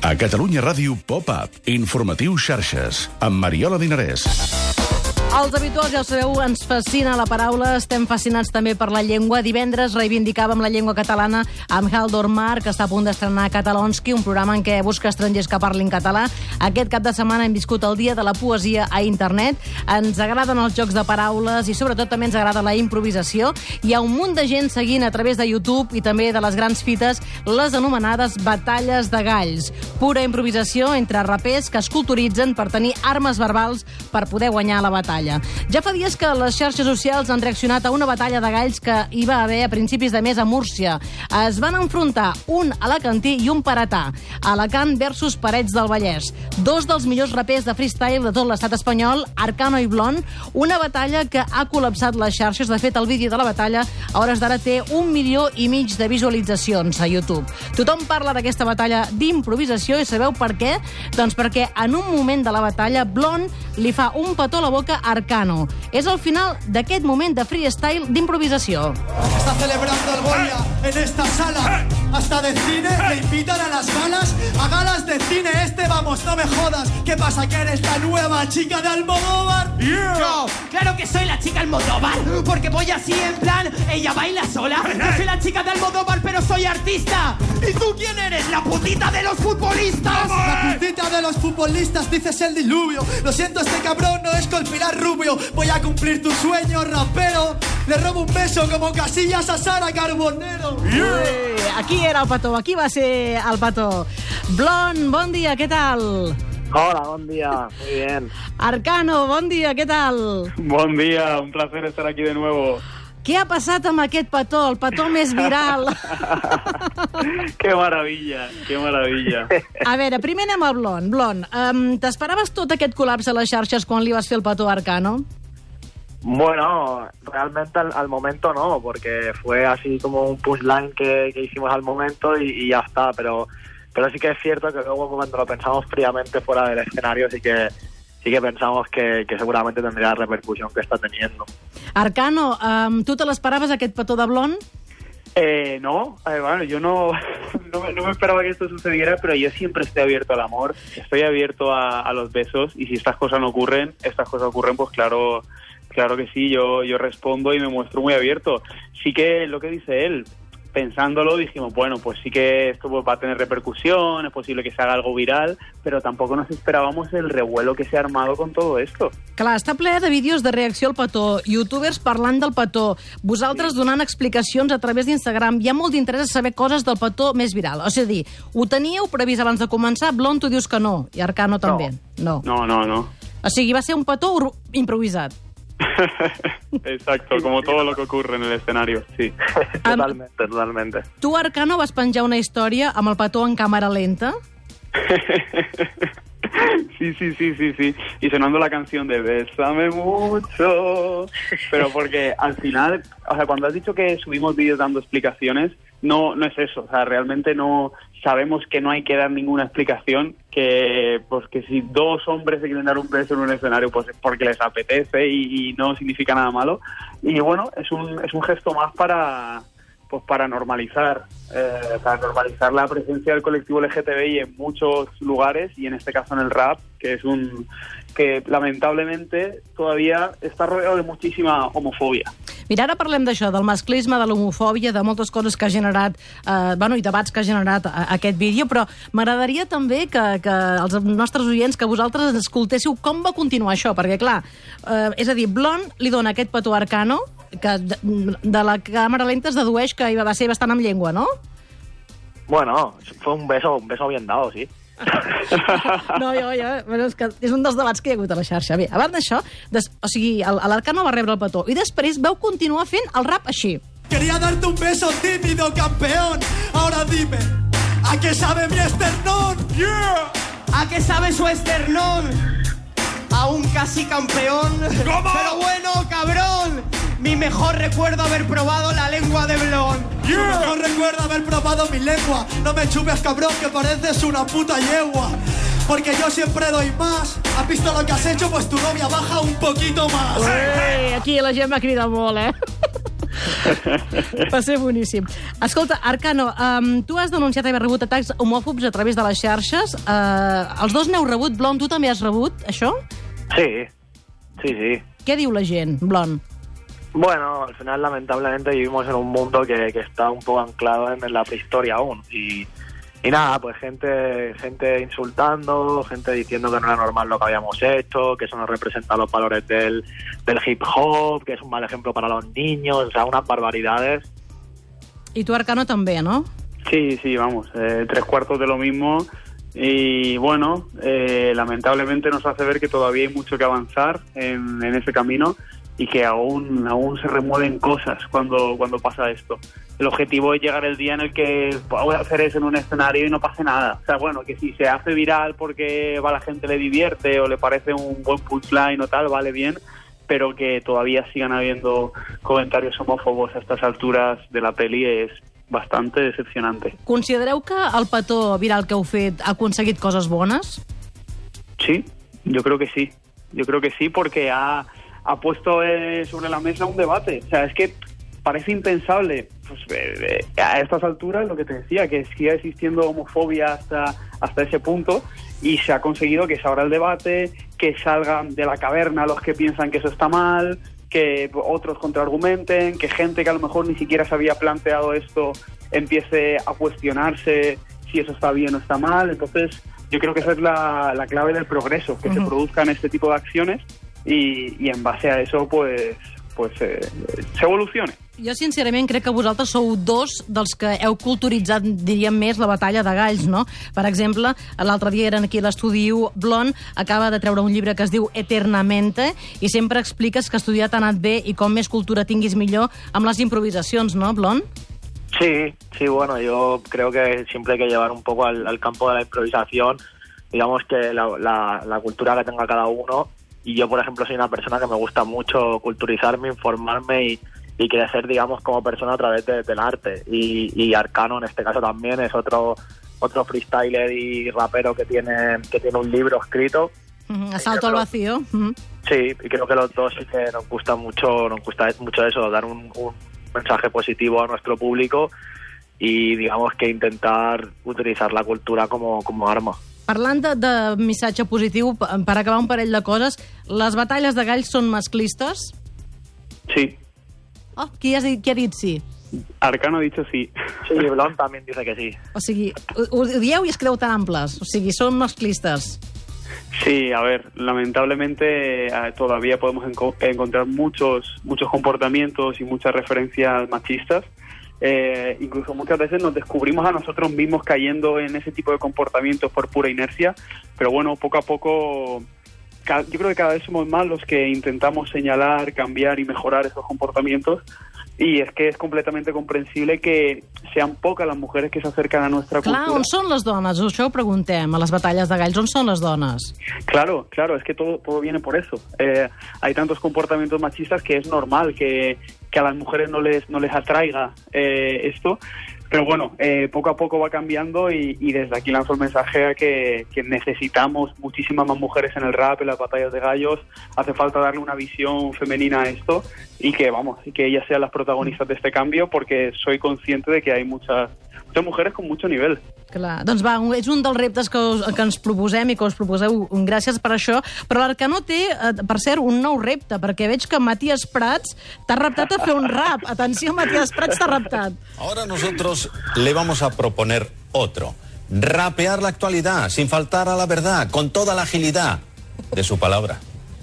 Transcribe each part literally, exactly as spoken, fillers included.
A Catalunya Ràdio Pop-Up, informatiu xarxes, amb Mariola Dinarès. Els habituals, ja ho sabeu, ens fascina la paraula, estem fascinats també per la llengua. Divendres reivindicàvem la llengua catalana amb Haldor Mar, que està a punt d'estrenar Catalonski, un programa en què busca estrangers que parlin català. Aquest cap de setmana hem viscut el dia de la poesia a internet. Ens agraden els jocs de paraules i sobretot també ens agrada la improvisació. Hi ha un munt de gent seguint a través de YouTube i també de les grans fites les anomenades batalles de galls. Pura improvisació entre rapers que es culturitzen per tenir armes verbals per poder guanyar la batalla. Ja fa dies que les xarxes socials han reaccionat a una batalla de galls que hi va haver a principis de mes a Múrcia. Es van enfrontar un alacantí i un paratà. Alacant versus Parets del Vallès. Dos dels millors rapers de freestyle de tot l'estat espanyol, Arcano i Blon, una batalla que ha col·lapsat les xarxes. De fet, el vídeo de la batalla a hores d'ara té un milió i mig de visualitzacions a YouTube. Tothom parla d'aquesta batalla d'improvisació i sabeu per què? Doncs perquè en un moment de la batalla, Blon li fa un petó a la boca a Arcano. És el final d'aquest moment de freestyle d'improvisació. Está celebrando el Goya en esta sala. Hasta de cine le invitan a las galas. A galas de cine este, vamos, no me jodas. ¿Qué pasa, que eres la nueva chica de Almodóvar? Yeah. Yo, claro que soy la chica Almodóvar, porque voy así en plan, ella baila sola. Yo soy la chica de Almodóvar, pero soy artista. ¿Y tú quién eres? La putita de los futbolistas. La putita de los futbolistas, dices el diluvio. Lo siento, este cabrón no es Colpilar Rubio. Voy a cumplir tu sueño, rapero. Le robo un beso como Casillas a Sara Carbonero. Yeah. Ui, aquí era el petó, aquí va ser el petó. Blon, bon dia, què tal? Hola, bon dia, muy bien. Arcano, bon dia, què tal? Bon dia, un placer estar aquí de nuevo. Què ha passat amb aquest petó, el petó més viral? Qué maravilla, qué maravilla. A veure, primer anem al Blon. Blon, um, t'esperaves tot aquest col·lapse a les xarxes quan li vas fer el petó a Arcano? Bueno, realmente al, al momento no, porque fue así como un punchline que, que hicimos al momento y, y ya está, pero, pero sí que es cierto que luego cuando lo pensamos fríamente fuera del escenario sí que, sí que pensamos que, que seguramente tendría la repercusión que está teniendo. Arcano, um, tu te l'esperaves aquest petó de Blon? Eh, no, eh, bueno, yo no, no, me, no me esperaba que esto sucediera, pero yo siempre estoy abierto al amor, estoy abierto a, a los besos, y si estas cosas no ocurren, estas cosas ocurren, pues claro, claro que sí, yo, yo respondo y me muestro muy abierto. Sí que lo que dice él, pensándolo, dijimos, bueno, pues sí que esto va a tener repercusión, es posible que se haga algo viral, però tampoc nos esperábamos el revuelo que se ha armado con todo esto. Clar, està ple de vídeos de reacció al petó, youtubers parlant del petó, vosaltres sí. donant explicacions a través d'Instagram. Hi ha molt d'interès a saber coses del petó més viral. O sigui, ho teníeu previst abans de començar? Blon, tu dius que no, i Arcano també. No, no, no. no. O sigui, va ser un petó improvisat. Exacto, como todo lo que ocurre en el escenario, sí. Totalmente, totalmente. Tu, Arcano, vas penjar una història amb el petó en càmera lenta? Sí, sí, sí, sí, sí. Y sonando la canción de Bésame mucho. Pero porque al final, o sea, cuando has dicho que subimos vídeos dando explicaciones, no, no es eso. O sea, realmente no sabemos que no hay que dar ninguna explicación, que pues que si dos hombres se quieren dar un beso en un escenario, pues es porque les apetece y, y no significa nada malo. Y bueno, es un, es un gesto más para... pues para normalizar, eh, para normalizar la presencia del colectivo L G T B I en muchos lugares y en este caso en el rap, que es un que lamentablemente todavía está rodeado de muchísima homofobia. Mira, ara parlem d'això, del masclisme, de l'homofòbia, de moltes coses que ha generat, eh, bueno, i debats que ha generat a, a aquest vídeo, però m'agradaria també que, que els nostres oients, que vosaltres escoltéssiu com va continuar això, perquè clar, eh, és a dir, Blon li dona aquest petó a Arcano, que de, de la càmera lenta es dedueix que va ser bastant amb llengua, no? Bueno, fue un beso, un beso bien dado, sí. No, jo, jo, bueno, és, que és un dels debats que hi ha hagut a la xarxa. Bé, abans d'això, des, o sigui, l'Arcano va rebre el petó i després veu continuar fent el rap així. Quería darte un beso tímido, campeón. Ahora dime, ¿a qué sabe mi esternón? Yeah. ¿A qué sabe su esternón? A un casi campeón. ¿Cómo? Pero bueno, cabrón, mi mejor recuerdo haber probado la lengua de Blon. Yeah. Mi mejor recuerdo haber probado mi lengua. No me chupes, cabrón, que pareces una puta yegua. Porque yo siempre doy más. ¿Has visto lo que has hecho? Pues tu novia baja un poquito más. Ui, aquí la gent va cridar molt, eh? Va ser boníssim. Escolta, Arcano, um, tu has denunciat haver rebut atacs homòfobs a través de les xarxes. Uh, els dos n'heu rebut. Blon, tu també has rebut això? Sí, sí, sí. Què diu la gent, Blon? Bueno, al final lamentablemente vivimos en un mundo que, que está un poco anclado en, en la prehistoria aún. Y, y nada, pues gente gente insultando, gente diciendo que no era normal lo que habíamos hecho, que eso no representa los valores del, del hip hop, que es un mal ejemplo para los niños, o sea, unas barbaridades. Y tú, Arcano, también, ¿no? Sí, sí, vamos, eh, tres cuartos de lo mismo. Y bueno, eh, lamentablemente nos hace ver que todavía hay mucho que avanzar en, en ese camino y que aún aún se remueven cosas cuando cuando pasa esto. El objetivo es llegar el día en el que podamos hacer eso en un escenario y no pase nada. O sea, bueno, que si se hace viral porque a la gente le divierte o le parece un buen punchline o tal, vale bien, pero que todavía sigan habiendo comentarios homòfobos a estas alturas de la peli es bastante decepcionante. Considereu que el petó viral que heu fet ha aconseguit coses bones? Sí, yo creo que sí. Yo creo que sí porque ha... ha puesto eh, sobre la mesa un debate. O sea, es que parece impensable pues, eh, eh, a estas alturas, lo que te decía, que siga existiendo homofobia hasta, hasta ese punto, y se ha conseguido que se abra el debate, que salgan de la caverna los que piensan que eso está mal, que otros contraargumenten, que gente que a lo mejor ni siquiera se había planteado esto empiece a cuestionarse si eso está bien o está mal. Entonces, yo creo que esa es la, la clave del progreso, que uh-huh. se produzcan este tipo de acciones I, i en base a eso pues, pues eh, s'evolucione. Jo sincerament crec que vosaltres sou dos dels que heu culturitzat, diríem més, la batalla de galls, no? Per exemple, l'altre dia eren aquí a l'estudi U, Blon acaba de treure un llibre que es diu Eternamente i sempre expliques que estudiar t'ha anat bé i com més cultura tinguis millor amb les improvisacions, no, Blon? Sí, sí, bueno, yo creo que siempre hay que llevar un poco al, al campo de la improvisación, digamos que la, la, la cultura que tenga cada uno. Y yo, por ejemplo, soy una persona que me gusta mucho culturizarme, informarme y, y crecer, digamos, como persona a través de, del arte. Y, y Arcano, en este caso, también es otro otro freestyler y rapero que tiene que tiene un libro escrito. Uh-huh. Asalto al vacío. Uh-huh. Sí, y creo que los dos sí que nos gusta mucho, nos gusta mucho eso, dar un, un mensaje positivo a nuestro público y, digamos, que intentar utilizar la cultura como, como arma. Parlant de, de missatge positiu, per acabar un parell de coses, les batalles de galls són masclistes? Sí. Oh, qui, has dit, qui ha dit sí? Arcano ha dicho sí. Sí, Blon también dice que sí. O sigui, ho, ho dieu i es quedeu tan amples. O sigui, són masclistes. Sí, a ver, lamentablemente eh, todavía podemos enco- encontrar muchos, muchos comportamientos y muchas referencias machistas. Eh, incluso muchas veces nos descubrimos a nosotros mismos cayendo en ese tipo de comportamientos por pura inercia, pero bueno, poco a poco ca- yo creo que cada vez somos más los que intentamos señalar, cambiar y mejorar esos comportamientos, y es que es completamente comprensible que sean pocas las mujeres que se acercan a nuestra Clar, cultura. on són les dones? Això ho preguntem a les batalles de galls. On són les dones? Claro, claro, es que todo, todo viene por eso. Eh, hay tantos comportamientos machistas que es normal que, que a las mujeres no les, no les atraiga eh, esto. Pero bueno, eh, poco a poco va cambiando y, y desde aquí lanzo el mensaje a que, que necesitamos muchísimas más mujeres en el rap, en las batallas de gallos. Hace falta darle una visión femenina a esto y que, vamos, y que ellas sean las protagonistas de este cambio, porque soy consciente de que hay muchas, muchas mujeres con mucho nivel. Clar, doncs va, és un dels reptes que, us, que ens proposem i que us proposeu. Gràcies per això. Però l'Arcano té, per cert, un nou repte, perquè veig que Matías Prats t'ha reptat a fer un rap. Atenció, Matías Prats t'ha reptat. Ahora nosotros le vamos a proponer otro. Rapear la actualidad, sin faltar a la verdad, con toda la agilidad de su palabra.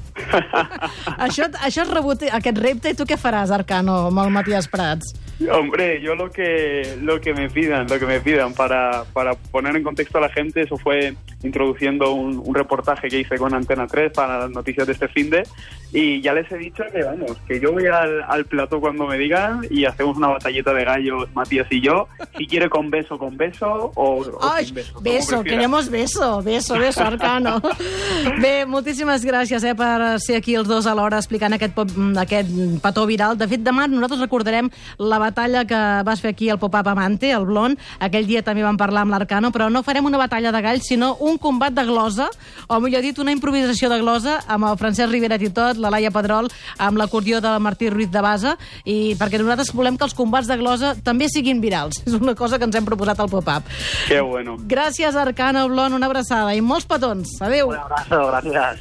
això, això has rebut aquest repte, i tu què faràs, Arcano, amb el Matías Prats? Hombre, yo lo que lo que me pidan, lo que me pidan para, para poner en contexto a la gente, eso fue introduciendo un, un reportaje que hice con Antena tres para las noticias de este finde, y ya les he dicho que vamos, que yo voy al, al plató cuando me digan y hacemos una batalleta de gallos, Matías y yo, si quiere con beso, con beso, o, o Ai, sin beso. Beso, queremos beso, beso, beso, Arcano. Bé, moltíssimes gràcies eh, per ser aquí els dos alhora explicant aquest, pop, aquest petó viral. De fet, demà nosaltres recordarem la batalla que vas fer aquí al Pop-Up Amante, el Blond. Aquell dia també vam parlar amb l'Arcano, però no farem una batalla de galls, sinó un combat de glosa, o millor dit, una improvisació de glosa amb el Francesc Rivera Titot, la Laia Pedrol, amb l'acordió de Martí Ruiz de Basa, i perquè nosaltres volem que els combats de glosa també siguin virals. És una cosa que ens hem proposat al Pop-Up. Que bueno. Gràcies, Arcano, Blond, una abraçada i molts petons. Adéu. Un abrazo, gracias.